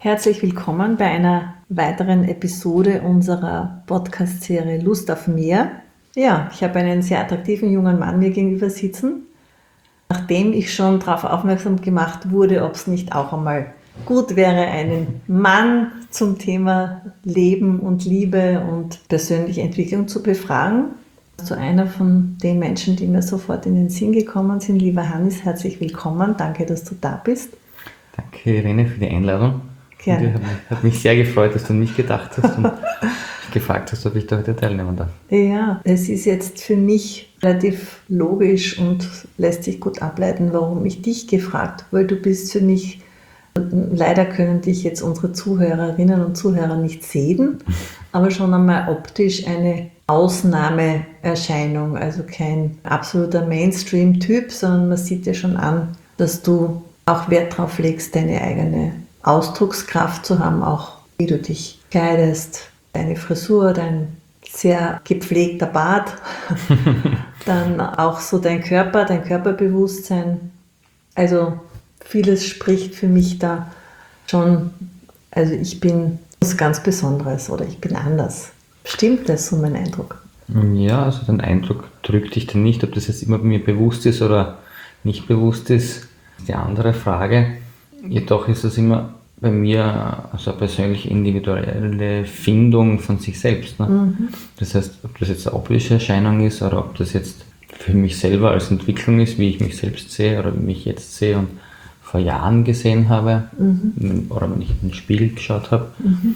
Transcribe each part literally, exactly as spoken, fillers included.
Herzlich willkommen bei einer weiteren Episode unserer Podcast-Serie Lust auf mehr. Ja, ich habe einen sehr attraktiven jungen Mann mir gegenüber sitzen, nachdem ich schon darauf aufmerksam gemacht wurde, ob es nicht auch einmal gut wäre, einen Mann zum Thema Leben und Liebe und persönliche Entwicklung zu befragen. Zu einer von den Menschen, die mir sofort in den Sinn gekommen sind. Lieber Hannes, herzlich willkommen. Danke, dass du da bist. Danke, Irene, für die Einladung. Gerne. Hat mich, hat mich sehr gefreut, dass du an mich gedacht hast und gefragt hast, ob ich da heute teilnehmen darf. Ja, es ist jetzt für mich relativ logisch und lässt sich gut ableiten, warum ich dich gefragt habe, weil du bist für mich, leider können dich jetzt unsere Zuhörerinnen und Zuhörer nicht sehen, aber schon einmal optisch eine Ausnahmeerscheinung, also kein absoluter Mainstream-Typ, sondern man sieht dir schon an, dass du auch Wert darauf legst, deine eigene Ausdruckskraft zu haben, auch wie du dich kleidest, deine Frisur, dein sehr gepflegter Bart, dann auch so dein Körper, dein Körperbewusstsein. Also vieles spricht für mich da schon, also ich bin was ganz Besonderes oder ich bin anders. Stimmt das, so mein Eindruck? Ja, also den Eindruck drückt dich dann nicht, ob das jetzt immer bei mir bewusst ist oder nicht bewusst ist, ist die andere Frage. Jedoch ist es immer bei mir also eine persönlich individuelle Findung von sich selbst. Ne? Mhm. Das heißt, ob das jetzt eine optische Erscheinung ist oder ob das jetzt für mich selber als Entwicklung ist, wie ich mich selbst sehe oder wie ich jetzt sehe und vor Jahren gesehen habe, mhm. oder wenn ich in den Spiegel geschaut habe, mhm.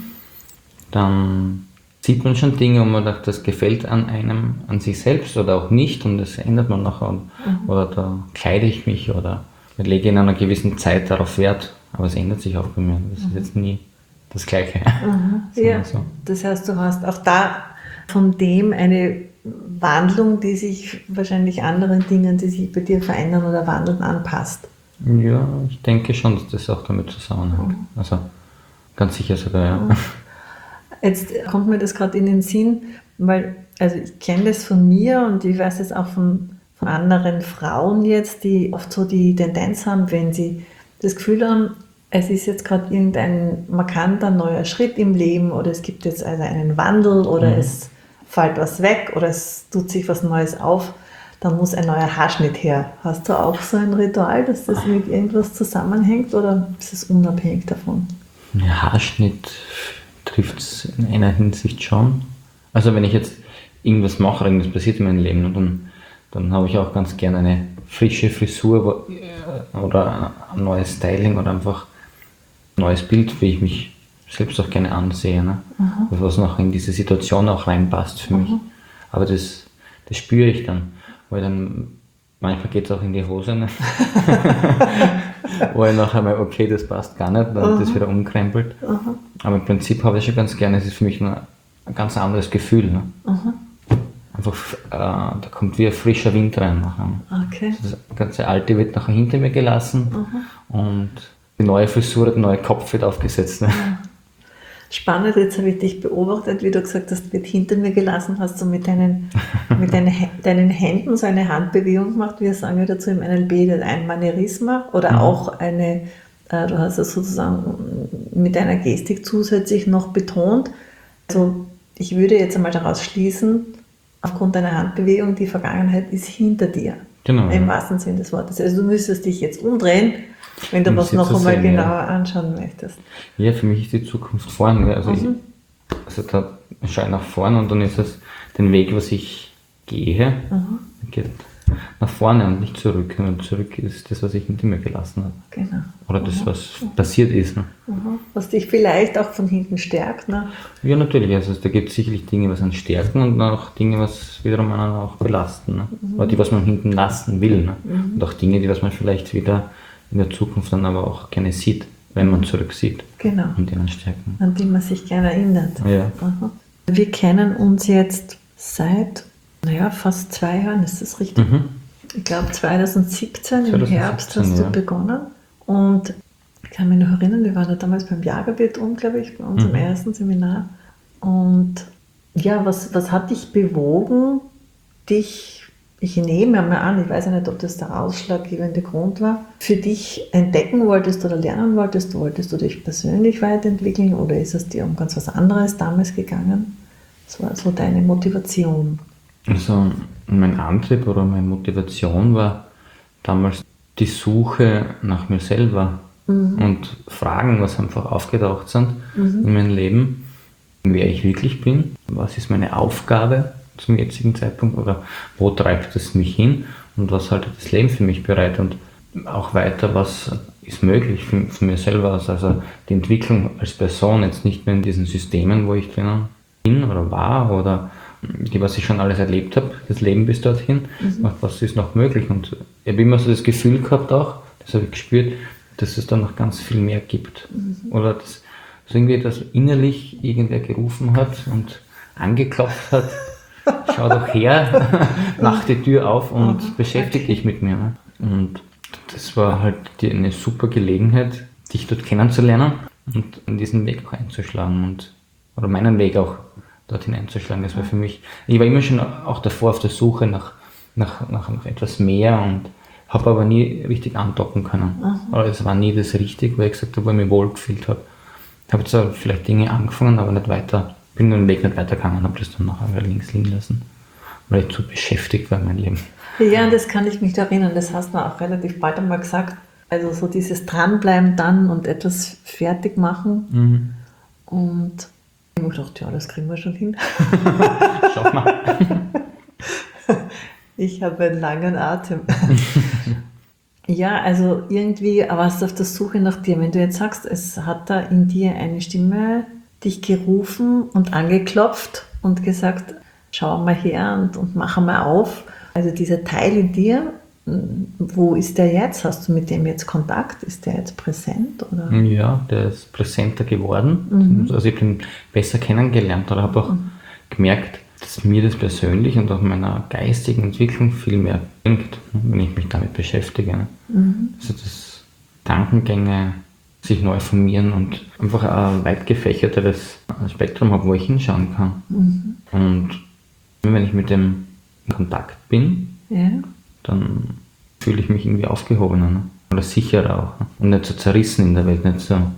dann sieht man schon Dinge und man sagt, das gefällt an einem, an sich selbst oder auch nicht und das ändert man nachher und, mhm. oder da kleide ich mich oder ich lege in einer gewissen Zeit darauf Wert, aber es ändert sich auch bei mir. Das mhm. ist jetzt nie das Gleiche. Mhm. Ja, so. Das heißt, du hast auch da von dem eine Wandlung, die sich wahrscheinlich anderen Dingen, die sich bei dir verändern oder wandeln, anpasst. Ja, ich denke schon, dass das auch damit zusammenhängt. Mhm. Also ganz sicher sogar, ja. Mhm. Jetzt kommt mir das gerade in den Sinn, weil also ich kenne das von mir und ich weiß es auch von von anderen Frauen jetzt, die oft so die Tendenz haben, wenn sie das Gefühl haben, es ist jetzt gerade irgendein markanter neuer Schritt im Leben oder es gibt jetzt also einen Wandel oder mhm. es fällt was weg oder es tut sich was Neues auf, dann muss ein neuer Haarschnitt her. Hast du auch so ein Ritual, dass das mit irgendwas zusammenhängt oder ist es unabhängig davon? Ja, Haarschnitt trifft es in einer Hinsicht schon. Also wenn ich jetzt irgendwas mache, irgendwas passiert in meinem Leben und dann Dann habe ich auch ganz gerne eine frische Frisur oder ein neues Styling oder einfach ein neues Bild, wie ich mich selbst auch gerne ansehe. Ne? Mhm. Was noch in diese Situation auch reinpasst für mhm. mich. Aber das, das spüre ich dann. Weil dann manchmal geht es auch in die Hose. Ne? Wo ich nachher mal, okay, das passt gar nicht, dann mhm. das wieder umkrempelt. Mhm. Aber im Prinzip habe ich schon ganz gerne, es ist für mich ein, ein ganz anderes Gefühl. Ne? Mhm. Einfach, äh, da kommt wie ein frischer Wind rein. Nachher. Okay. Das ganze Alte wird nachher hinter mir gelassen mhm. und die neue Frisur, der neue Kopf wird aufgesetzt. Ne? Ja. Spannend, jetzt habe ich dich beobachtet, wie du gesagt hast, wird hinter mir gelassen, hast du mit deinen, mit deinen, deinen Händen so eine Handbewegung gemacht, wir sagen ja dazu im N L P, ein Manierisma oder mhm. auch eine, äh, du hast es sozusagen mit deiner Gestik zusätzlich noch betont. Also ich würde jetzt einmal daraus schließen, aufgrund deiner Handbewegung, die Vergangenheit ist hinter dir. Genau. Im wahrsten Sinne des Wortes. Also du müsstest dich jetzt umdrehen, wenn du um was noch einmal sehen, genauer ja. anschauen möchtest. Ja, für mich ist die Zukunft vorne. Also, mhm. ich, also da schaue ich nach vorne und dann ist es den Weg, was ich gehe, mhm. geht nach vorne und nicht zurück. Und zurück ist das, was ich hinter mir gelassen habe. Genau. Oder das, mhm. was mhm. passiert ist. Ne? Mhm. Was dich vielleicht auch von hinten stärkt. Ne? Ja, natürlich. Also da gibt es sicherlich Dinge, was einen stärken und auch Dinge, was wiederum einen auch belasten. Ne? Mhm. Oder die, was man hinten lassen will. Ne? Mhm. Und auch Dinge, die was man vielleicht wieder in der Zukunft dann aber auch gerne sieht, wenn man zurücksieht. Genau. Und denen stärken. An die man sich gerne erinnert. Ja. Mhm. Wir kennen uns jetzt seit naja, fast zwei Jahren, ist das richtig? Mhm. Ich glaube zwanzig siebzehn, im Herbst hast du ja. begonnen. Und ich kann mich noch erinnern, wir waren ja damals beim Jagerbeton, glaube ich, bei unserem mhm. ersten Seminar. Und ja, was, was hat dich bewogen, dich ich nehme mal an, ich weiß ja nicht, ob das der ausschlaggebende Grund war, für dich entdecken wolltest oder lernen wolltest, wolltest du dich persönlich weiterentwickeln oder ist es dir um ganz was anderes damals gegangen? Was war so deine Motivation? Also mein Antrieb oder meine Motivation war damals die Suche nach mir selber mhm. und Fragen, was einfach aufgetaucht sind mhm. in meinem Leben, wer ich wirklich bin, was ist meine Aufgabe zum jetzigen Zeitpunkt oder wo treibt es mich hin und was haltet das Leben für mich bereit und auch weiter, was ist möglich für, für mir selber, also die Entwicklung als Person, jetzt nicht mehr in diesen Systemen, wo ich drinnen bin oder war oder die, was ich schon alles erlebt habe, das Leben bis dorthin, mhm. was ist noch möglich und ich habe immer so das Gefühl gehabt auch, das habe ich gespürt, dass es da noch ganz viel mehr gibt mhm. oder dass also irgendwie das innerlich irgendwer gerufen hat und angeklopft hat, schau doch her, mach die Tür auf und mhm. beschäftige okay. dich mit mir. Ne? Und das war halt die, eine super Gelegenheit, dich dort kennenzulernen und diesen Weg auch einzuschlagen und oder meinen Weg auch dorthin einzuschlagen. Das war für mich, ich war immer schon auch davor auf der Suche nach, nach, nach, nach etwas mehr und habe aber nie richtig andocken können. Mhm. Aber es war nie das Richtige, weil ich gesagt habe, wo ich mich wohlgefühlt habe. Ich habe zwar vielleicht Dinge angefangen, aber nicht weiter, bin den Weg nicht weitergegangen und habe das dann nachher links liegen lassen, weil ich zu beschäftigt war in meinem Leben. Ja, an das kann ich mich erinnern, das hast du auch relativ bald einmal gesagt. Also so dieses Dranbleiben dann und etwas fertig machen. Mhm. Und ich habe gedacht, ja, das kriegen wir schon hin. Schaff mal. Ich habe einen langen Atem. Ja, also irgendwie warst du auf der Suche nach dir. Wenn du jetzt sagst, es hat da in dir eine Stimme dich gerufen und angeklopft und gesagt, schau mal her und, und mach mal auf. Also dieser Teil in dir, wo ist der jetzt? Hast du mit dem jetzt Kontakt? Ist der jetzt präsent? Oder? Ja, der ist präsenter geworden. Mhm. Also ich bin besser kennengelernt oder habe auch mhm. gemerkt, dass mir das persönlich und auch meiner geistigen Entwicklung viel mehr bringt, wenn ich mich damit beschäftige. Mhm. Also dass Gedankengänge sich neu formieren und einfach ein weit gefächerteres Spektrum habe, wo ich hinschauen kann. Mhm. Und wenn ich mit dem in Kontakt bin, ja. dann fühle ich mich irgendwie aufgehobener, ne? Oder sicherer auch. Ne? Und nicht so zerrissen in der Welt, nicht so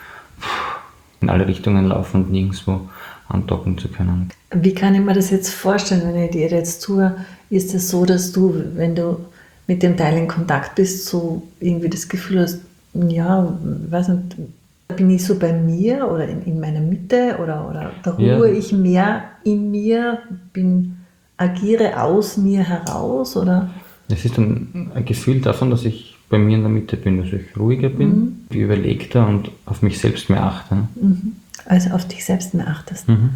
in alle Richtungen laufen und nirgendwo andocken zu können. Wie kann ich mir das jetzt vorstellen, wenn ich dir jetzt tue? Ist es so, dass du, wenn du mit dem Teil in Kontakt bist, so irgendwie das Gefühl hast, ja, weiß nicht, bin ich so bei mir oder in, in meiner Mitte oder, oder da ruhe ja. ich mehr in mir, bin, agiere aus mir heraus? Oder? Das ist dann ein Gefühl davon, dass ich bei mir in der Mitte bin, dass ich ruhiger bin, mhm. überlegter und auf mich selbst mehr achte. Mhm. Also auf dich selbst mehr achtest. Mhm.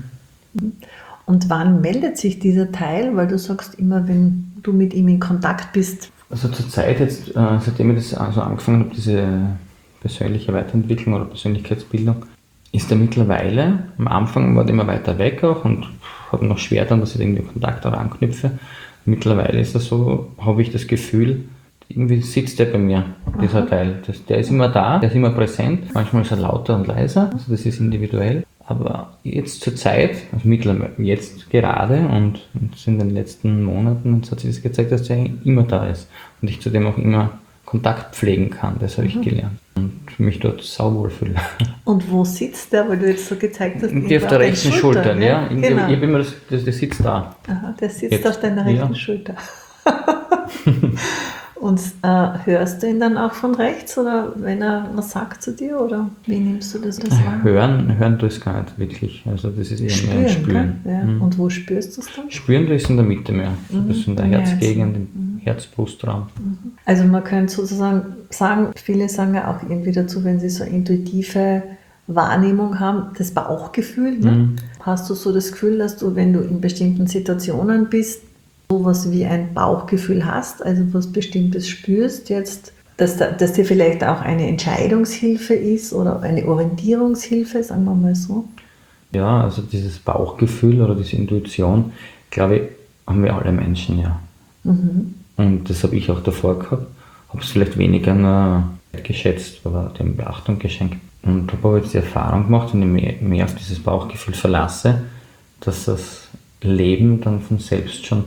Und wann meldet sich dieser Teil? Weil du sagst immer, wenn du mit ihm in Kontakt bist. Also zur Zeit jetzt, äh, seitdem ich das also angefangen habe, diese persönliche Weiterentwicklung oder Persönlichkeitsbildung, ist er mittlerweile, am Anfang war er immer weiter weg auch und habe noch schwer dann, dass ich irgendwie Kontakt auch anknüpfe. Mittlerweile ist das so, habe ich das Gefühl, irgendwie sitzt der bei mir, dieser Aha. Teil. Das, der ist immer da, der ist immer präsent. Manchmal ist er lauter und leiser, also das ist individuell. Aber jetzt zur Zeit, also mittlerweile jetzt gerade und in den letzten Monaten, jetzt hat sich das gezeigt, dass der immer da ist und ich zudem auch immer Kontakt pflegen kann. Das habe ich mhm. gelernt und mich dort sauwohl fühle. Und wo sitzt der, weil du jetzt so gezeigt hast? Die auf der rechten Schulter, Schulter ja. Genau. Ich habe immer das, das, der sitzt da. Aha, der sitzt jetzt. Auf deiner rechten ja. Schulter. Und äh, hörst du ihn dann auch von rechts oder wenn er was sagt zu dir oder wie nimmst du das, das wahr? Hören, hören tust du gar nicht wirklich. Also das ist eher spüren, mehr ein Spüren. Ja. Mhm. Und wo spürst du es dann? Spüren du es in der Mitte mehr. Mhm. Das ist in der Herzgegend, im mhm. Herz-Brustraum. Mhm. Also man könnte sozusagen sagen, viele sagen ja auch irgendwie dazu, wenn sie so intuitive Wahrnehmung haben, das Bauchgefühl. Ne? Mhm. Hast du so das Gefühl, dass du, wenn du in bestimmten Situationen bist, sowas wie ein Bauchgefühl hast, also was Bestimmtes spürst jetzt, dass, da, dass dir vielleicht auch eine Entscheidungshilfe ist oder eine Orientierungshilfe, sagen wir mal so? Ja, also dieses Bauchgefühl oder diese Intuition, glaube ich, haben wir alle Menschen, ja. Mhm. Und das habe ich auch davor gehabt, habe es vielleicht weniger geschätzt oder dem Beachtung geschenkt und habe aber jetzt die Erfahrung gemacht, wenn ich mehr, mehr auf dieses Bauchgefühl verlasse, dass das Leben dann von selbst schon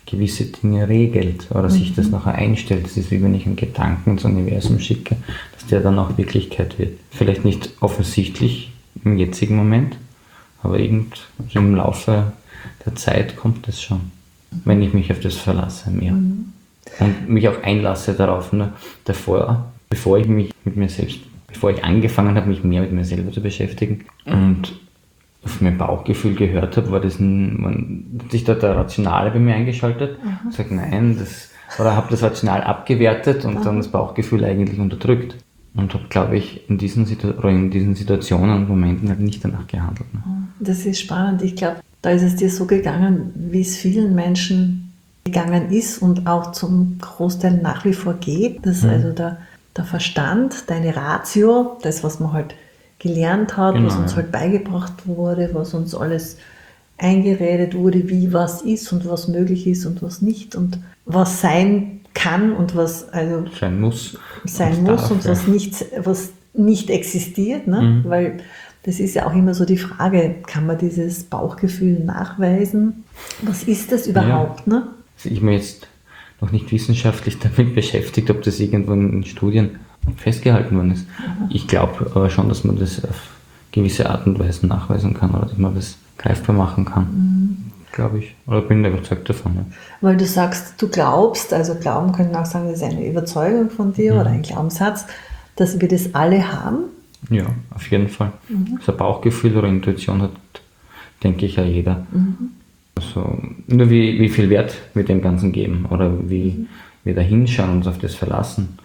gewisse Dinge regelt oder Mhm. sich das nachher einstellt. Das ist wie wenn ich einen Gedanken ins Universum schicke, dass der dann auch Wirklichkeit wird. Vielleicht nicht offensichtlich im jetzigen Moment, aber irgend also im Laufe der Zeit kommt es schon, wenn ich mich auf das verlasse mehr. Mhm. Und mich auch einlasse darauf. Ne? Davor, bevor ich mich mit mir selbst, bevor ich angefangen habe, mich mehr mit mir selber zu beschäftigen und auf mein Bauchgefühl gehört habe, war das ein, man, hat sich da der Rationale bei mir eingeschaltet. Mhm. Ich sage nein, das, oder habe das Rational abgewertet und Mhm. dann das Bauchgefühl eigentlich unterdrückt. Und habe, glaube ich, in diesen, Situ- oder in diesen Situationen und Momenten halt nicht danach gehandelt. Ne? Das ist spannend. Ich glaube, da ist es dir so gegangen, wie es vielen Menschen gegangen ist und auch zum Großteil nach wie vor geht, dass Mhm. also der, der Verstand, deine Ratio, das, was man halt gelernt hat, Genau, was uns ja. halt beigebracht wurde, was uns alles eingeredet wurde, wie was ist und was möglich ist und was nicht und was sein kann und was also Sein muss. sein und muss darf, und ja. was nicht, was nicht existiert, ne? Mhm. Weil das ist ja auch immer so die Frage, kann man dieses Bauchgefühl nachweisen? Was ist das überhaupt? Ne? Also ich bin jetzt noch nicht wissenschaftlich damit beschäftigt, ob das irgendwo in Studien festgehalten worden ist. Ich glaube aber schon, dass man das auf gewisse Art und Weise nachweisen kann oder dass man das greifbar machen kann. Mhm. Glaube ich. Oder bin überzeugt davon. Ja. Weil du sagst, du glaubst, also Glauben könnte man auch sagen, das ist eine Überzeugung von dir Mhm. oder ein Glaubenssatz, dass wir das alle haben. Ja, auf jeden Fall. Mhm. So ein Bauchgefühl oder Intuition hat, denke ich, ja jeder. Mhm. Also nur wie, wie viel Wert wir dem Ganzen geben oder wie Mhm. wir da hinschauen, uns auf das verlassen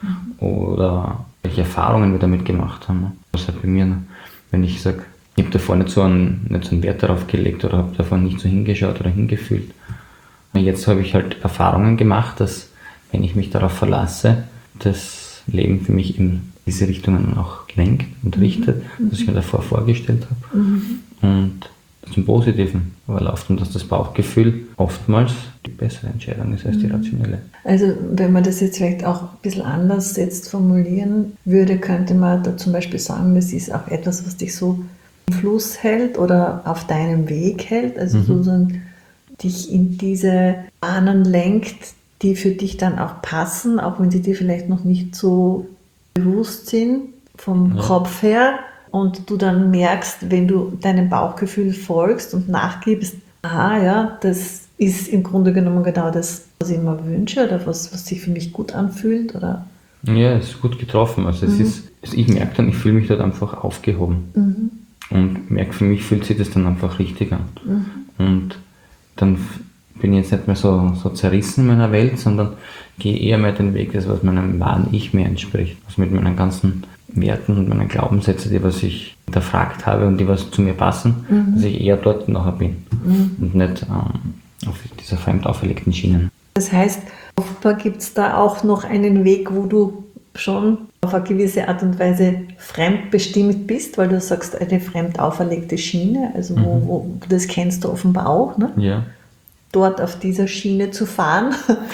oder welche Erfahrungen wir damit gemacht haben. Das ist halt bei mir, wenn ich sage, ich habe davor nicht so, einen, nicht so einen Wert darauf gelegt oder habe davor nicht so hingeschaut oder hingefühlt. Und jetzt habe ich halt Erfahrungen gemacht, dass wenn ich mich darauf verlasse, das Leben für mich in diese Richtungen auch lenkt und richtet, Mhm. was ich mir davor vorgestellt habe. Mhm. Und zum Positiven überläuft und dass das Bauchgefühl oftmals die bessere Entscheidung ist als die rationelle. Also wenn man das jetzt vielleicht auch ein bisschen anders jetzt formulieren würde, könnte man da zum Beispiel sagen, das ist auch etwas, was dich so im Fluss hält oder auf deinem Weg hält, also Mhm. sozusagen dich in diese Bahnen lenkt, die für dich dann auch passen, auch wenn sie dir vielleicht noch nicht so bewusst sind vom Ja. Kopf her und du dann merkst, wenn du deinem Bauchgefühl folgst und nachgibst, aha, ja, das ist im Grunde genommen genau das, was ich mir wünsche oder was, was sich für mich gut anfühlt, oder? Ja, es ist gut getroffen. Also es Mhm. ist, also ich merke dann, ich fühle mich dort einfach aufgehoben Mhm. und merke, für mich fühlt sich das dann einfach richtig an. Mhm. Und dann f- bin ich jetzt nicht mehr so, so zerrissen in meiner Welt, sondern gehe eher mehr den Weg, das was meinem wahren Ich mehr entspricht. Was mit meinen ganzen Werten und meinen Glaubenssätzen, die was ich hinterfragt habe und die was zu mir passen, Mhm. dass ich eher dort nachher bin Mhm. und nicht ähm, auf dieser fremd auferlegten Schiene. Das heißt, offenbar gibt es da auch noch einen Weg, wo du schon auf eine gewisse Art und Weise fremdbestimmt bist, weil du sagst, eine fremd auferlegte Schiene, also wo, Mhm. wo, das kennst du offenbar auch, ne? Ja, Dort auf dieser Schiene zu fahren.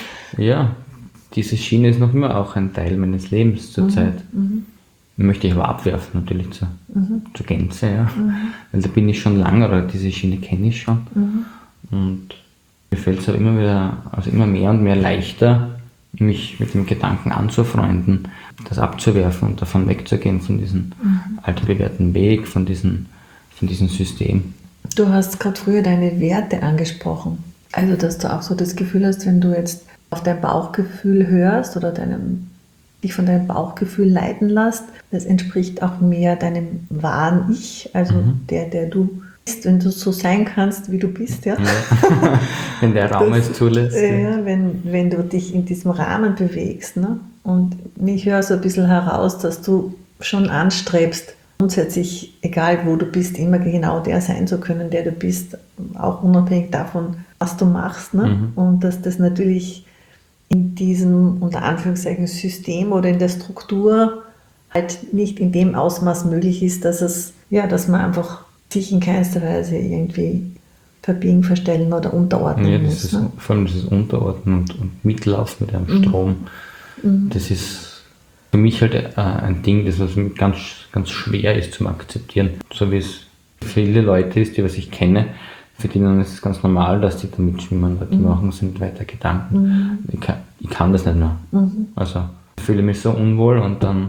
ja, diese Schiene ist noch immer auch ein Teil meines Lebens zurzeit. Mhm. Möchte ich aber abwerfen, natürlich zur, Mhm. zur Gänze, ja. Mhm. Weil da bin ich schon lange, oder diese Schiene kenne ich schon. Mhm. Und mir fällt es aber immer wieder, also immer mehr und mehr leichter, mich mit dem Gedanken anzufreunden, das abzuwerfen und davon wegzugehen, von diesem Mhm. altbewährten Weg, von diesem, von diesem System. Du hast gerade früher deine Werte angesprochen. Also, dass du auch so das Gefühl hast, wenn du jetzt auf dein Bauchgefühl hörst oder deinem, dich von deinem Bauchgefühl leiten lässt, das entspricht auch mehr deinem wahren Ich, also Mhm. der, der du bist, wenn du so sein kannst, wie du bist, ja. Ja. Wenn der Raum Das- es zulässt. Ja, Ja. wenn, wenn du dich in diesem Rahmen bewegst. Ne? Und ich höre so ein bisschen heraus, dass du schon anstrebst, grundsätzlich, egal wo du bist, immer genau der sein zu können, der du bist, auch unabhängig davon, was du machst. Ne? Mhm. Und dass das natürlich in diesem, unter Anführungszeichen, System oder in der Struktur halt nicht in dem Ausmaß möglich ist, dass es, ja, dass man einfach sich in keinster Weise irgendwie verbiegen, verstellen oder unterordnen Ja, das muss. ist, Ne? vor allem dieses Unterordnen und, und Mitlaufen mit einem Strom, Mhm. das ist für mich halt äh, ein Ding, das was mir ganz, ganz schwer ist zum Akzeptieren. So wie es für viele Leute ist, die was ich kenne, für die dann ist es ganz normal, dass die da mitschwimmen, weil die mhm. machen sind weiter Gedanken. Mhm. Ich, kann, ich kann das nicht mehr. Mhm. Also ich fühle mich so unwohl und dann,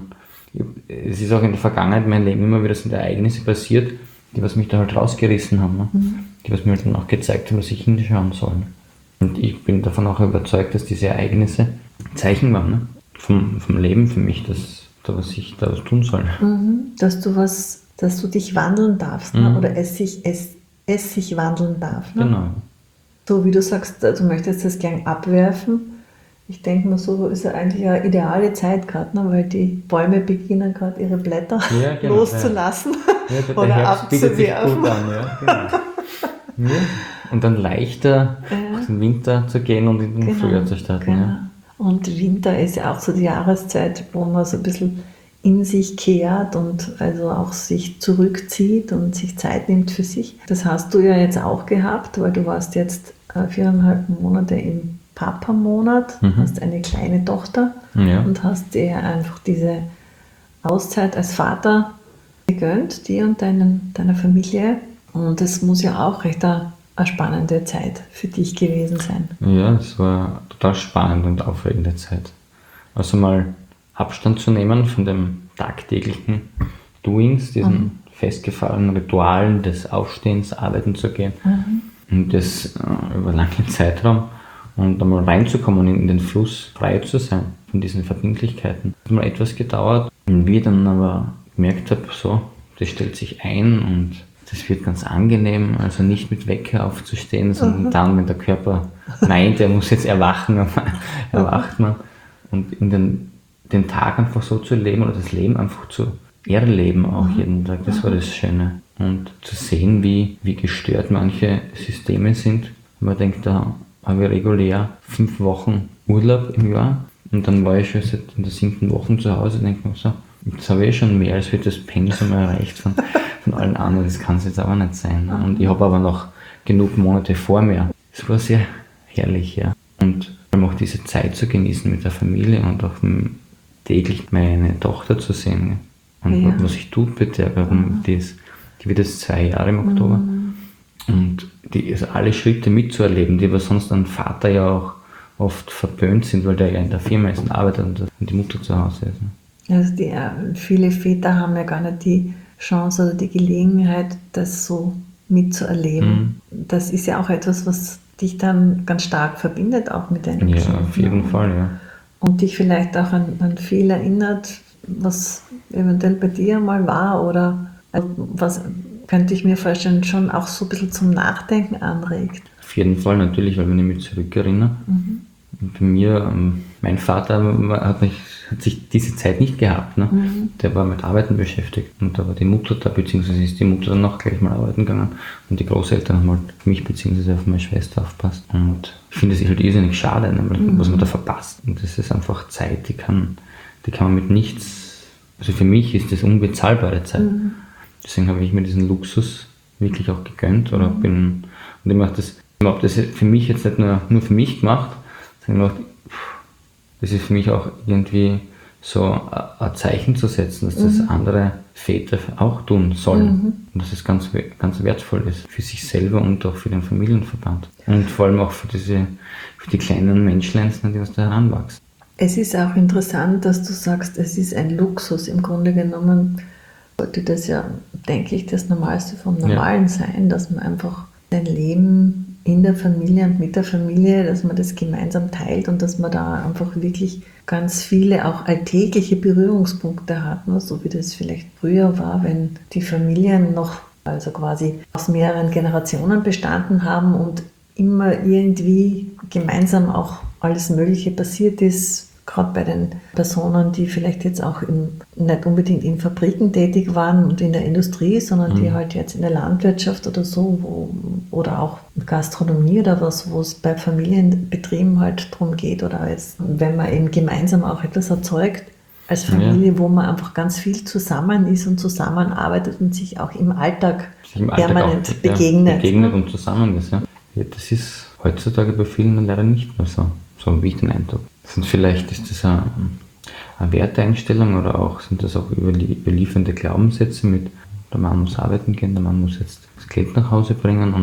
es ist auch in der Vergangenheit mein Leben immer wieder sind Ereignisse passiert, die was mich da halt rausgerissen haben, ne? Mhm. Die was mir halt dann auch gezeigt haben, dass ich hinschauen soll. Und ich bin davon auch überzeugt, dass diese Ereignisse Zeichen waren, ne? vom, vom Leben für mich, dass da was ich da was tun soll. Mhm. Dass du was, dass du dich wandeln darfst, ne? Mhm. Oder es sich, es, es sich wandeln darf. Ne? Genau. So wie du sagst, du möchtest das gern abwerfen. Ich denke mal, so ist ja eigentlich eine ideale Zeit gerade, ne? Weil die Bäume beginnen gerade ihre Blätter ja, genau, loszulassen ja. Ja, oder Herbst abzuwerfen. Gut an, ja, genau. Ja. Und dann leichter ja. auf den Winter zu gehen und in den genau, Frühjahr zu starten. Genau. Ja. Und Winter ist ja auch so die Jahreszeit, wo man so ein bisschen in sich kehrt und also auch sich zurückzieht und sich Zeit nimmt für sich. Das hast du ja jetzt auch gehabt, weil du warst jetzt viereinhalb Monate im Papa-Monat, mhm. hast eine kleine Tochter ja. und hast dir einfach diese Auszeit als Vater gegönnt, dir und deinen, deiner Familie. Und das muss ja auch recht eine, eine spannende Zeit für dich gewesen sein. Ja, es war total spannend und aufregende Zeit. Also mal Abstand zu nehmen von dem tagtäglichen Doings, diesen mhm. festgefahrenen Ritualen des Aufstehens, arbeiten zu gehen. Mhm. Und das äh, über langen Zeitraum und einmal reinzukommen in, in den Fluss, frei zu sein von diesen Verbindlichkeiten. Hat mal etwas gedauert und wie ich dann aber gemerkt habe, so, das stellt sich ein und das wird ganz angenehm, also nicht mit Wecker aufzustehen, sondern mhm. dann, wenn der Körper meint, er muss jetzt erwachen, erwacht man. Und in den, den Tag einfach so zu leben oder das Leben einfach zu erleben auch mhm. jeden Tag, das war das Schöne. Und zu sehen, wie, wie gestört manche Systeme sind. Man denkt, da habe ich regulär fünf Wochen Urlaub im Jahr und dann war ich schon seit in der siebten Woche zu Hause und denke mir so, jetzt habe ich schon mehr als wird das Pensum erreicht von, von allen anderen, das kann es jetzt aber nicht sein. Ne? Und ich habe aber noch genug Monate vor mir. Es war sehr herrlich, ja. Und auch diese Zeit zu genießen mit der Familie und auch täglich meine Tochter zu sehen. Und ja. was ich tut bitte, warum die ist, die wird jetzt zwei Jahre im Oktober. Mhm. Und die also alle Schritte mitzuerleben, die aber sonst ein Vater ja auch oft verböhnt sind, weil der ja in der Firma ist und arbeitet und die Mutter zu Hause ist. Also die, viele Väter haben ja gar nicht die Chance oder die Gelegenheit, das so mitzuerleben. Mhm. Das ist ja auch etwas, was dich dann ganz stark verbindet, auch mit deinen Ja, Kindern. auf jeden Fall, ja. Und dich vielleicht auch an, an viel erinnert, was eventuell bei dir mal war oder also was, könnte ich mir vorstellen, schon auch so ein bisschen zum Nachdenken anregt. Auf jeden Fall natürlich, weil wenn ich mich zurückerinnere. Mhm. Bei mir, mein Vater hat, mich, hat sich diese Zeit nicht gehabt. Ne? Mhm. Der war mit Arbeiten beschäftigt und da war die Mutter da, beziehungsweise ist die Mutter dann noch gleich mal arbeiten gegangen und die Großeltern haben halt auf mich beziehungsweise auf meine Schwester aufgepasst. Und ich finde es halt irrsinnig schade, ne? mhm. was man da verpasst. Und das ist einfach Zeit, die kann, die kann man mit nichts, also für mich ist das unbezahlbare Zeit. Mhm. Deswegen habe ich mir diesen Luxus wirklich auch gegönnt oder mhm. bin, und ich mache das, ich habe das für mich jetzt nicht nur, nur für mich gemacht, sondern gedacht, das ist für mich auch irgendwie so ein Zeichen zu setzen, dass das mhm. andere Väter auch tun sollen mhm. und dass es ganz, ganz wertvoll ist für sich selber und auch für den Familienverband und vor allem auch für diese, für die kleinen Menschlein, die was da heranwachsen. Es ist auch interessant, dass du sagst, es ist ein Luxus. Im Grunde genommen sollte das ja, denke ich, das Normalste vom Normalen ja. sein, dass man einfach sein Leben in der Familie und mit der Familie, dass man das gemeinsam teilt und dass man da einfach wirklich ganz viele auch alltägliche Berührungspunkte hat, ne? So wie das vielleicht früher war, wenn die Familien noch also quasi aus mehreren Generationen bestanden haben und immer irgendwie gemeinsam auch alles Mögliche passiert ist, gerade bei den Personen, die vielleicht jetzt auch im, nicht unbedingt in Fabriken tätig waren und in der Industrie, sondern mhm. die halt jetzt in der Landwirtschaft oder so, wo, oder auch Gastronomie oder was, wo es bei Familienbetrieben halt darum geht, oder jetzt, wenn man eben gemeinsam auch etwas erzeugt, als Familie, ja. wo man einfach ganz viel zusammen ist und zusammenarbeitet und sich auch im Alltag, sich im Alltag permanent auch, begegnet. Ja, begegnet und zusammen ist, ja. ja. Das ist heutzutage bei vielen leider nicht mehr so, so wie ich den Eindruck. Sind vielleicht ist das eine, eine Werteinstellung oder auch sind das auch überliefernde Glaubenssätze mit, der Mann muss arbeiten gehen, der Mann muss jetzt das Geld nach Hause bringen und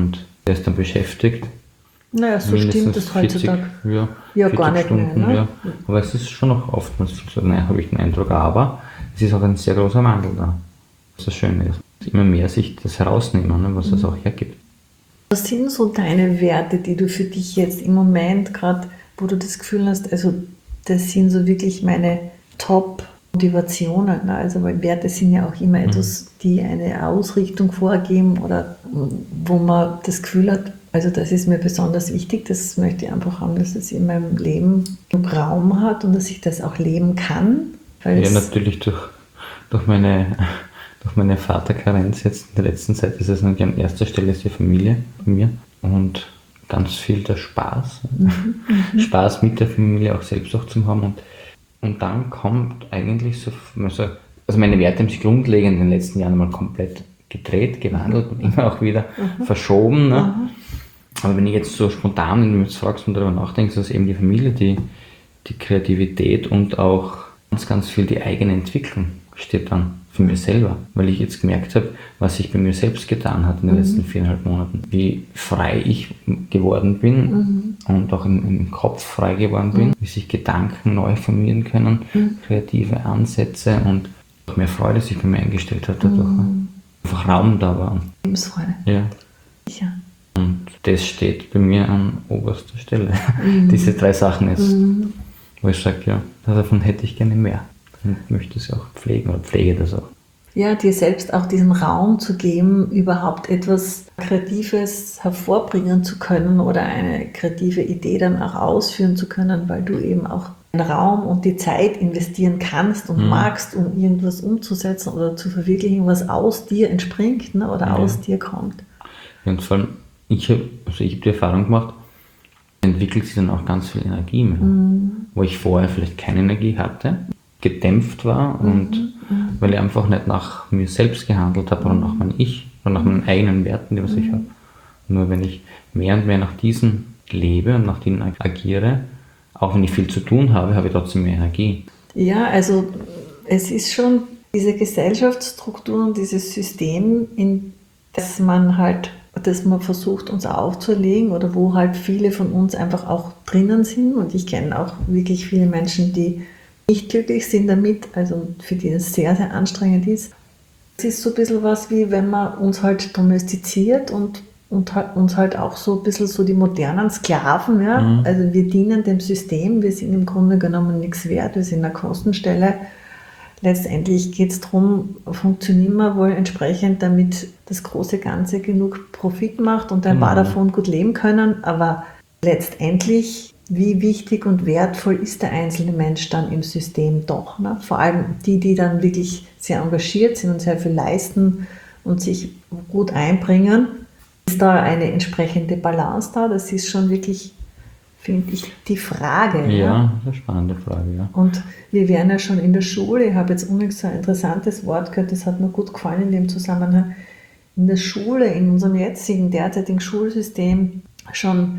Der ist dann beschäftigt. Naja, so stimmt das heutzutage. Ja, ja gar nicht Stunden, mehr. Ne? Ja. Aber es ist schon noch oftmals so, nein, habe ich den Eindruck, aber es ist auch ein sehr großer Wandel da. Was das Schöne ist. Immer mehr sich das herausnehmen, ne, was mhm. es auch hergibt. Was sind so deine Werte, die du für dich jetzt im Moment gerade, wo du das Gefühl hast, also das sind so wirklich meine Top-Motivationen. Ne? Also weil Werte sind ja auch immer mhm. etwas, die eine Ausrichtung vorgeben oder wo man das Gefühl hat, also das ist mir besonders wichtig, das möchte ich einfach haben, dass es in meinem Leben Raum hat und dass ich das auch leben kann. Ja, natürlich durch, durch, meine, durch meine Vaterkarenz jetzt in der letzten Zeit ist es natürlich an erster Stelle ist die Familie bei mir und ganz viel der Spaß. Mhm, Spaß mit der Familie auch selbst auch zu haben und, und dann kommt eigentlich so, also, also meine Werte haben sich grundlegend in den letzten Jahren mal komplett gedreht, gewandelt und immer auch wieder mhm. verschoben. Ne? Mhm. Aber wenn ich jetzt so spontan, wenn du mich jetzt fragst und darüber nachdenkst, dass eben die Familie, die, die Kreativität und auch ganz, ganz viel die eigene Entwicklung steht dann für mich selber. Weil ich jetzt gemerkt habe, was sich bei mir selbst getan hat in den mhm. letzten viereinhalb Monaten. Wie frei ich geworden bin mhm. und auch im, im Kopf frei geworden bin. Mhm. Wie sich Gedanken neu formieren können, mhm. kreative Ansätze und auch mehr Freude sich bei mir eingestellt hat dadurch. Mhm. Einfach Raum da war. Lebensfreude. Ja. Sicher. Und das steht bei mir an oberster Stelle. Mhm. Diese drei Sachen jetzt, mhm. wo ich sage, ja, davon hätte ich gerne mehr. Und möchte es auch pflegen oder pflege das auch. Ja, dir selbst auch diesen Raum zu geben, überhaupt etwas Kreatives hervorbringen zu können oder eine kreative Idee dann auch ausführen zu können, weil du eben auch den Raum und die Zeit investieren kannst und mhm. magst, um irgendwas umzusetzen oder zu verwirklichen, was aus dir entspringt, ne, oder ja. aus dir kommt. Ja, und vor allem, ich habe also ich hab die Erfahrung gemacht, entwickelt sich dann auch ganz viel Energie mehr, mhm. wo ich vorher vielleicht keine Energie hatte, gedämpft war und mhm. weil ich einfach nicht nach mir selbst gehandelt habe oder nach meinem Ich oder nach meinen eigenen Werten, die was ich habe. Nur wenn ich mehr und mehr nach diesen lebe und nach denen agiere, auch wenn ich viel zu tun habe, habe ich trotzdem mehr Energie. Ja, also es ist schon diese Gesellschaftsstruktur und dieses System, in das man halt, das man versucht uns aufzuerlegen oder wo halt viele von uns einfach auch drinnen sind und ich kenne auch wirklich viele Menschen, die nicht glücklich sind damit, also für die es sehr, sehr anstrengend ist. Es ist so ein bisschen was wie, wenn man uns halt domestiziert und, und halt, uns halt auch so ein bisschen so die modernen Sklaven, ja, mhm. also wir dienen dem System, wir sind im Grunde genommen nichts wert, wir sind eine Kostenstelle. Letztendlich geht es darum, funktionieren wir wohl entsprechend, damit das große Ganze genug Profit macht und ein paar mhm. davon gut leben können, aber letztendlich wie wichtig und wertvoll ist der einzelne Mensch dann im System doch. Ne? Vor allem die, die dann wirklich sehr engagiert sind und sehr viel leisten und sich gut einbringen. Ist da eine entsprechende Balance da? Das ist schon wirklich, finde ich, die Frage. Ja, ja, eine spannende Frage. Ja. Und wir wären ja schon in der Schule, ich habe jetzt unbedingt so ein interessantes Wort gehört, das hat mir gut gefallen in dem Zusammenhang, in der Schule, in unserem jetzigen, derzeitigen Schulsystem schon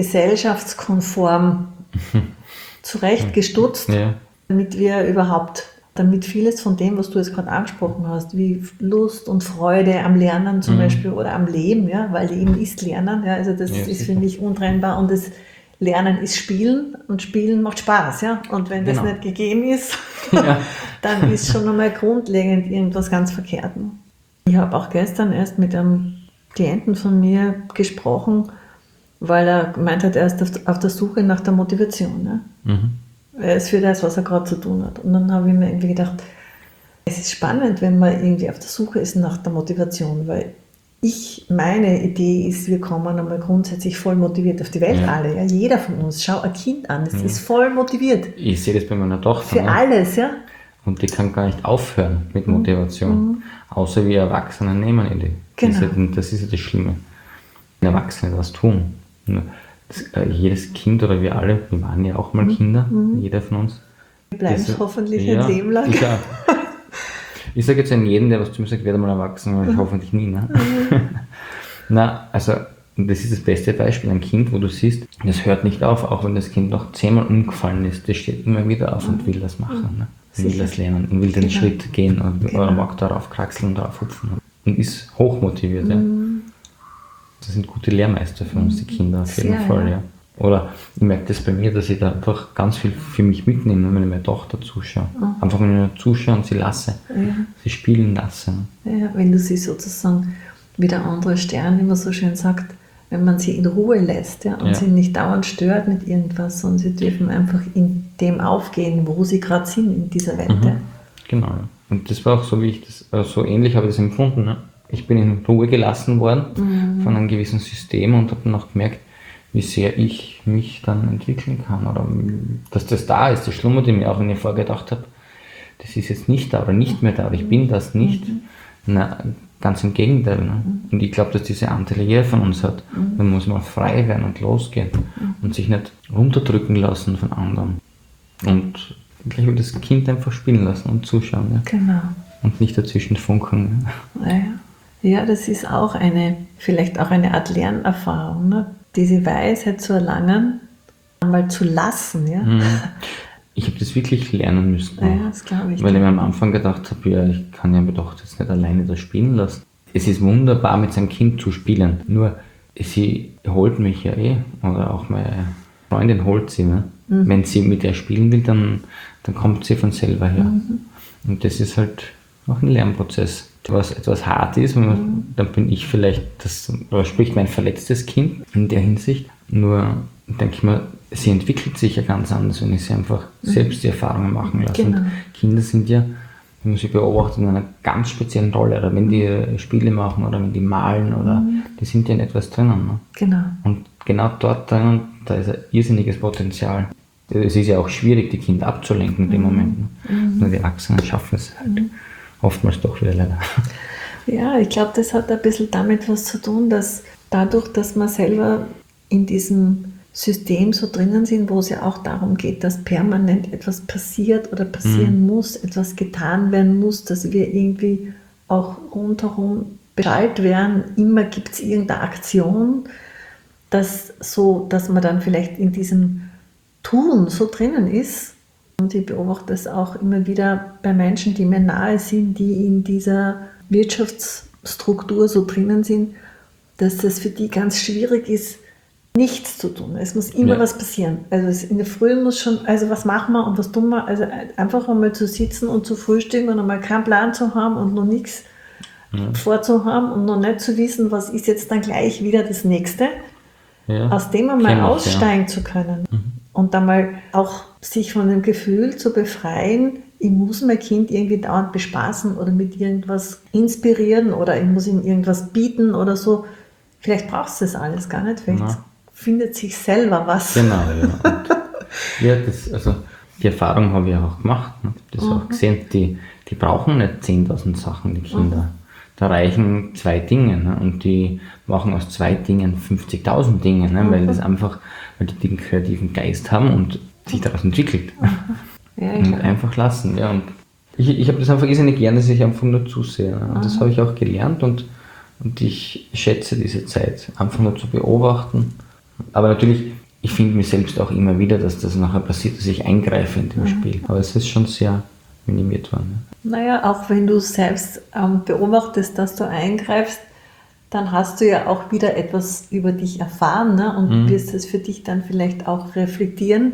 gesellschaftskonform zurechtgestutzt, ja. damit wir überhaupt, damit vieles von dem, was du jetzt gerade angesprochen hast, wie Lust und Freude am Lernen zum mhm. Beispiel oder am Leben, ja, weil Leben ist Lernen, ja, also das ja, ist, finde ich, untrennbar und das Lernen ist Spielen und Spielen macht Spaß, ja, und wenn das genau. nicht gegeben ist, ja. dann ist schon einmal grundlegend irgendwas ganz verkehrt. Ich habe auch gestern erst mit einem Klienten von mir gesprochen, weil er gemeint hat, er ist auf, auf der Suche nach der Motivation. Ne? Mhm. Er ist für das, was er gerade zu tun hat. Und dann habe ich mir irgendwie gedacht, es ist spannend, wenn man irgendwie auf der Suche ist nach der Motivation, weil ich, meine Idee ist, wir kommen einmal grundsätzlich voll motiviert auf die Welt, ja. alle. Ja? Jeder von uns, schau ein Kind an, das ja. ist voll motiviert. Ich sehe das bei meiner Tochter. Für ne? alles, ja. Und die kann gar nicht aufhören mit Motivation, mhm. außer wir Erwachsene nehmen die. Genau. Das, ist, das ist ja das Schlimme. Wenn Erwachsene was tun. Das, äh, jedes Kind oder wir alle, wir waren ja auch mal Kinder, mhm. jeder von uns. Wir bleiben es hoffentlich ja, ein Leben lang. Ich, ich sage jetzt an jeden, der was zu mir sagt, werde mal erwachsen, aber ich hoffentlich nie. Ne? Mhm. Na, also das ist das beste Beispiel, ein Kind, wo du siehst, das hört nicht auf, auch wenn das Kind noch zehnmal umgefallen ist, das steht immer wieder auf und will das machen. Ne? Will das lernen und will den genau. Schritt gehen und genau. mag darauf kraxeln und darauf hupfen und ist hochmotiviert. Mhm. Ja. das sind gute Lehrmeister für uns, die Kinder, auf jeden Sehr, Fall, ja. ja. Oder ich merke das bei mir, dass ich da einfach ganz viel für mich mitnehme, wenn ich meine Tochter zuschaue. Mhm. Einfach wenn ich nur zuschaue und sie lasse, Ja. sie spielen lasse. Ja, wenn du sie sozusagen, wie der andere Stern immer so schön sagt, wenn man sie in Ruhe lässt, ja, und Ja. sie nicht dauernd stört mit irgendwas, sondern sie dürfen einfach in dem aufgehen, wo sie gerade sind in dieser Welt. Mhm. Ja. Genau. Ja. Und das war auch so, wie ich das, äh, so ähnlich habe ich das empfunden. Ne? Ich bin in Ruhe gelassen worden Mhm. von einem gewissen System und habe dann auch gemerkt, wie sehr ich mich dann entwickeln kann oder dass das da ist. Das schlummert in mir auch, wenn ich vorher gedacht habe, das ist jetzt nicht da oder nicht mehr da oder ich bin das nicht. Mhm. Na, ganz im Gegenteil. Ne? Und ich glaube, dass diese Anteile jeder von uns hat. Mhm. Man muss mal frei werden und losgehen und sich nicht runterdrücken lassen von anderen. Und gleich will das Kind einfach spielen lassen und zuschauen. Ja? Genau. Und nicht dazwischen funkeln. Ja? Ja, ja, das ist auch eine, vielleicht auch eine Art Lernerfahrung, ne? Diese Weisheit zu erlangen, einmal zu lassen. Ja, Mhm. Ich habe das wirklich lernen müssen. ja auch. das glaube ich. Weil ich mir am Anfang gedacht habe, ja, ich kann ja doch jetzt nicht alleine das spielen lassen. Es ist wunderbar, mit seinem Kind zu spielen. Nur, sie holt mich ja eh. Oder auch meine Freundin holt sie. Ne? Mhm. Wenn sie mit ihr spielen will, dann, dann kommt sie von selber her. Mhm. Und das ist halt auch ein Lernprozess. Was etwas hart ist, wenn man, Mhm. dann bin ich vielleicht, das, oder sprich mein verletztes Kind in der Hinsicht. Nur denke ich mir, sie entwickelt sich ja ganz anders, wenn ich sie einfach selbst die Erfahrungen machen lasse. Genau. Und Kinder sind ja, wenn man sie beobachtet, in einer ganz speziellen Rolle. Oder wenn die Spiele machen oder wenn die malen, oder die sind ja in etwas drinnen. Ne? Genau. Und genau dort drinnen, da ist ein irrsinniges Potenzial. Es ist ja auch schwierig, die Kinder abzulenken in dem Moment. Ne? Nur die Erwachsenen schaffen es halt oftmals doch wieder leider. Ja, ich glaube, das hat ein bisschen damit was zu tun, dass dadurch, dass man selber in diesem System so drinnen sind, wo es ja auch darum geht, dass permanent etwas passiert oder passieren Mhm. muss, etwas getan werden muss, dass wir irgendwie auch rundherum Bescheid werden, immer gibt es irgendeine Aktion, dass, so, dass man dann vielleicht in diesem Tun so drinnen ist. Und ich beobachte es auch immer wieder bei Menschen, die mir nahe sind, die in dieser Wirtschaftsstruktur so drinnen sind, dass das für die ganz schwierig ist, nichts zu tun. Es muss immer Ja. was passieren. Also es, in der Früh muss schon, also was machen wir und was tun wir? Also einfach einmal zu sitzen und zu frühstücken und einmal keinen Plan zu haben und noch nichts Ja. vorzuhaben und noch nicht zu wissen, was ist jetzt dann gleich wieder das Nächste. Ja. Aus dem einmal Kenn ich, aussteigen ja. zu können und dann mal auch sich von dem Gefühl zu befreien, ich muss mein Kind irgendwie dauernd bespaßen oder mit irgendwas inspirieren oder ich muss ihm irgendwas bieten oder so. Vielleicht brauchst du das alles gar nicht, vielleicht Na. findet sich selber was. Genau, ja. Und, ja, das, also die Erfahrung habe ich auch gemacht. Ne? Das Mhm. auch gesehen. Die, die brauchen nicht zehntausend Sachen, die Kinder. Da reichen zwei Dinge. Ne? Und die machen aus zwei Dingen fünfzigtausend Dinge, ne? weil das einfach, weil die den kreativen Geist haben und sich daraus entwickelt. Ja, ich Und auch. einfach lassen. Ja. Und ich, ich habe das einfach irrsinnig gern, dass ich einfach nur zusehe. Ne? Und das habe ich auch gelernt und, und ich schätze diese Zeit, einfach nur zu beobachten. Aber natürlich, ich finde mich selbst auch immer wieder, dass das nachher passiert, dass ich eingreife in dem Spiel. Aber es ist schon sehr minimiert worden. Ne? Naja, auch wenn du selbst ähm, beobachtest, dass du eingreifst, dann hast du ja auch wieder etwas über dich erfahren, ne? Und Mhm. wirst es für dich dann vielleicht auch reflektieren.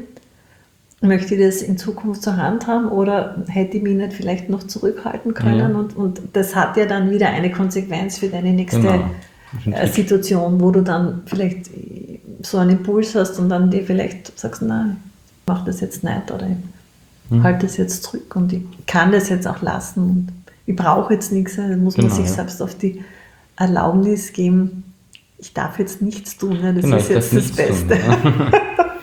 Möchte ich das in Zukunft zur Hand haben oder hätte ich mich nicht vielleicht noch zurückhalten können? Ja. Und, und das hat ja dann wieder eine Konsequenz für deine nächste Genau. äh, Situation, wo du dann vielleicht äh, so einen Impuls hast und dann dir vielleicht sagst, nein, ich mache das jetzt nicht oder ich Mhm. halte das jetzt zurück und ich kann das jetzt auch lassen und ich brauche jetzt nichts. Da muss man Genau, sich ja. selbst auf die Erlaubnis geben, ich darf jetzt nichts tun, ne? Das Genau, ist ich jetzt darf das nichts tun, Beste. ja.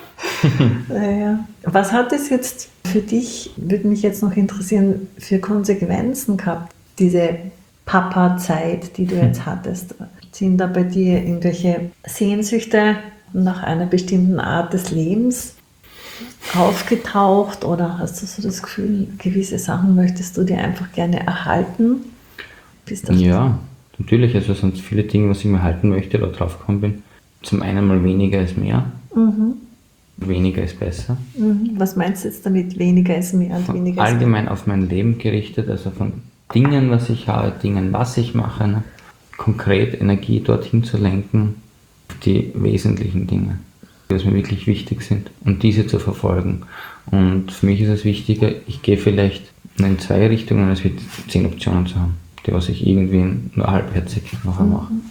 Ja, ja. Was hat es jetzt für dich, würde mich jetzt noch interessieren, für Konsequenzen gehabt, diese Papa-Zeit, die du jetzt hattest? Sind da bei dir irgendwelche Sehnsüchte nach einer bestimmten Art des Lebens aufgetaucht oder hast du so das Gefühl, gewisse Sachen möchtest du dir einfach gerne erhalten? Bist du Ja, natürlich. Also es sind viele Dinge, was ich mir halten möchte oder drauf gekommen bin. Zum einen mal weniger ist mehr. Mhm. Weniger ist besser. Mhm. Was meinst du jetzt damit? Weniger ist mehr und weniger ist mehr? Allgemein auf mein Leben gerichtet, also von Dingen, was ich habe, Dingen, was ich mache. Ne? konkret Energie dorthin zu lenken, die wesentlichen Dinge, die mir wirklich wichtig sind und diese zu verfolgen. Und für mich ist es wichtiger, ich gehe vielleicht in zwei Richtungen, als wird zehn Optionen zu haben, die was ich irgendwie nur halbherzig nachher mache. Mhm.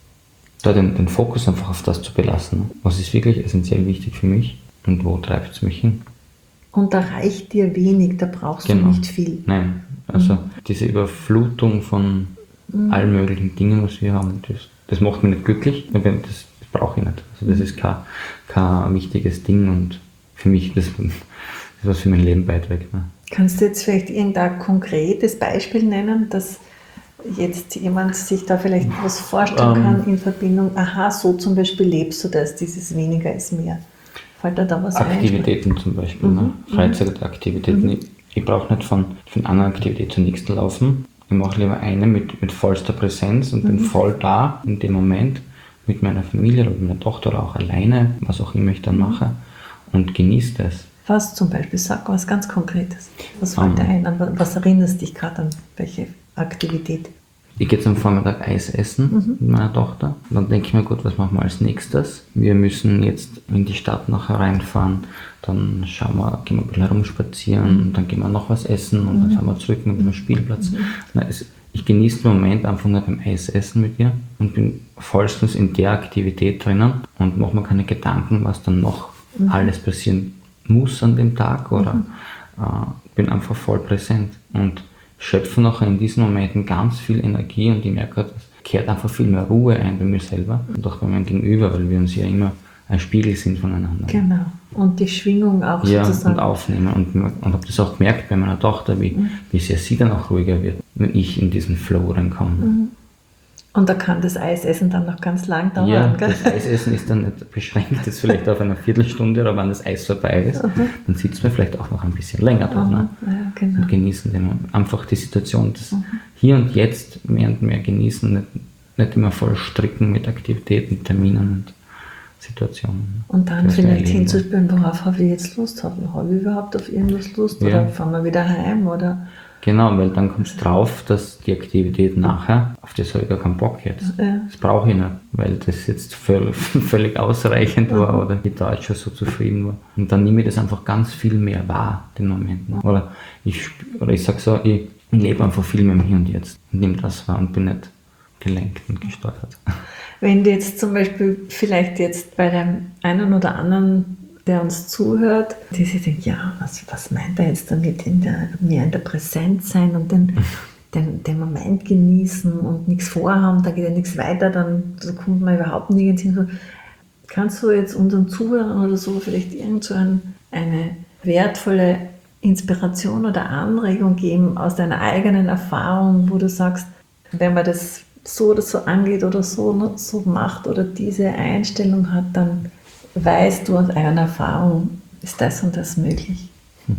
Da den, den Fokus einfach auf das zu belassen, was ist wirklich essentiell wichtig für mich und wo treibt es mich hin. Und da reicht dir wenig, da brauchst genau. du nicht viel. Nein, also mhm. diese Überflutung von mhm. allen möglichen Dingen, was wir haben, das, das macht mich nicht glücklich, das, das brauche ich nicht. Also das ist kein, kein wichtiges Ding und für mich das, das was für mein Leben beiträgt. Ne? Kannst du jetzt vielleicht irgendein konkretes Beispiel nennen, dass jetzt jemand sich da vielleicht was vorstellen um, kann in Verbindung, aha, so zum Beispiel lebst du das, dieses weniger ist mehr. Fällt dir da was Aktivitäten ein? zum Beispiel, mhm. ne? Freizeitaktivitäten. Mhm. Ich, ich brauche nicht von, von einer Aktivität zur nächsten laufen. Ich mache lieber eine mit, mit vollster Präsenz und mhm. bin voll da in dem Moment mit meiner Familie oder mit meiner Tochter oder auch alleine, was auch immer ich dann mache und genieße das. Was zum Beispiel? Sag was ganz Konkretes. Was fällt um, dir ein? An was erinnerst dich gerade an? Welche Aktivität? Ich gehe jetzt am Vormittag Eis essen mhm. mit meiner Tochter. Und dann denke ich mir, gut, was machen wir als nächstes? Wir müssen jetzt in die Stadt nachher reinfahren. Dann schauen wir, gehen wir ein bisschen herumspazieren. Mhm. Und dann gehen wir noch was essen. Und mhm. dann fahren wir zurück mit dem Spielplatz. Mhm. Na, es, ich genieße den Moment einfach nur beim Eis essen mit ihr. Und bin vollstens in der Aktivität drinnen. Und mache mir keine Gedanken, was dann noch mhm. alles passieren muss an dem Tag. Oder mhm. äh, bin einfach voll präsent. Und schöpfen auch in diesen Momenten ganz viel Energie und ich merke, es kehrt einfach viel mehr Ruhe ein bei mir selber und auch bei meinem Gegenüber, weil wir uns ja immer ein Spiegel sind voneinander. Genau. Und die Schwingung auch ja, sozusagen. und aufnehmen. Und, und habe das auch gemerkt bei meiner Tochter, wie, mhm. wie sehr sie dann auch ruhiger wird, wenn ich in diesen Flow reinkomme. Mhm. Und da kann das Eisessen dann noch ganz lang dauern, ja, gell? Das Eisessen ist dann nicht beschränkt, jetzt vielleicht auf eine Viertelstunde, oder wenn das Eis vorbei ist, mhm. dann sitzen wir vielleicht auch noch ein bisschen länger da mhm. ne? ja, genau. und genießen den, einfach die Situation, das mhm. Hier und Jetzt mehr und mehr genießen, nicht, nicht immer voll stricken mit Aktivitäten, Terminen und Situationen. Und dann vielleicht hinzuspüren, worauf habe ich jetzt Lust? Habe ich überhaupt auf irgendwas Lust? Oder ja. fahren wir wieder heim? Oder? Genau, weil dann kommst du drauf, dass die Aktivität nachher, auf das habe ich gar keinen Bock jetzt. Ja. Das brauche ich nicht, weil das jetzt völlig, völlig ausreichend war mhm. oder ich da jetzt schon so zufrieden war. Und dann nehme ich das einfach ganz viel mehr wahr, den Moment. Ne? Oder ich, oder ich sage so, ich lebe einfach viel mehr im Hier und Jetzt und nehme das wahr und bin nicht gelenkt und gesteuert. Wenn du jetzt zum Beispiel vielleicht jetzt bei dem einen oder anderen, der uns zuhört, die sich denkt, ja, was, was meint er jetzt damit, in der, mehr in der Präsenz sein und den, den, den Moment genießen und nichts vorhaben, da geht ja nichts weiter, dann so kommt man überhaupt nirgends hin. So, kannst du jetzt unseren Zuhörern oder so vielleicht irgend so ein, eine wertvolle Inspiration oder Anregung geben aus deiner eigenen Erfahrung, wo du sagst, wenn man das so oder so angeht oder so, so macht oder diese Einstellung hat, dann weißt du aus eigener Erfahrung, ist das und das möglich?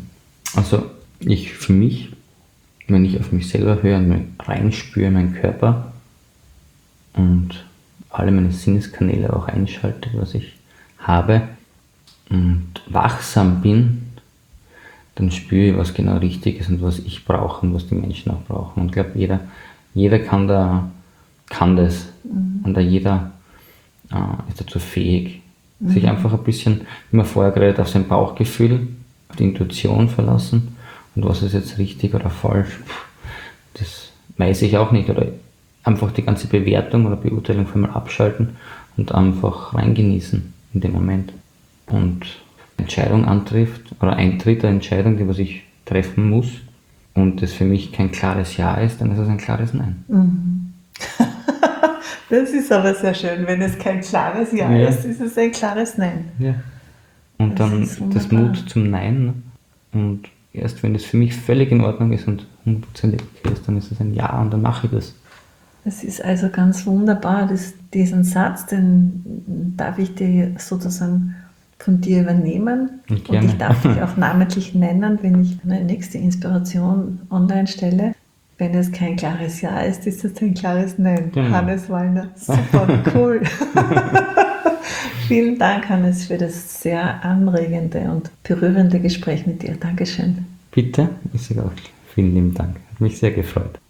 Also ich für mich, wenn ich auf mich selber höre und reinspüre, meinen Körper und alle meine Sinneskanäle auch einschalte, was ich habe und wachsam bin, dann spüre ich, was genau richtig ist und was ich brauche und was die Menschen auch brauchen. Und ich glaube, jeder, jeder kann, da, kann das mhm. und da jeder äh, ist dazu fähig, mhm. sich einfach ein bisschen, wie man vorher geredet, auf sein Bauchgefühl, auf die Intuition verlassen und was ist jetzt richtig oder falsch, das weiß ich auch nicht. Oder einfach die ganze Bewertung oder Beurteilung von mal abschalten und einfach reingenießen in dem Moment. Und Entscheidung antrifft oder eintritt eine Entscheidung, die was ich treffen muss und das für mich kein klares Ja ist, dann ist es ein klares Nein. Mhm. Das ist aber sehr schön. Wenn es kein klares Ja, ja. ist, ist es ein klares Nein. Ja. Und das dann das Mut zum Nein. Und erst wenn das für mich völlig in Ordnung ist und hundert Prozent okay ist, dann ist es ein Ja und dann mache ich das. Das ist also ganz wunderbar. Das, diesen Satz, den darf ich dir sozusagen von dir übernehmen. Und, und ich darf dich auch namentlich nennen, wenn ich eine nächste Inspiration online stelle. Wenn es kein klares Ja ist, ist es ein klares Nein. Genau. Hannes Wallner, super, cool. Vielen Dank, Hannes, für das sehr anregende und berührende Gespräch mit dir. Dankeschön. Bitte, ich sage auch vielen lieben Dank. Hat mich sehr gefreut.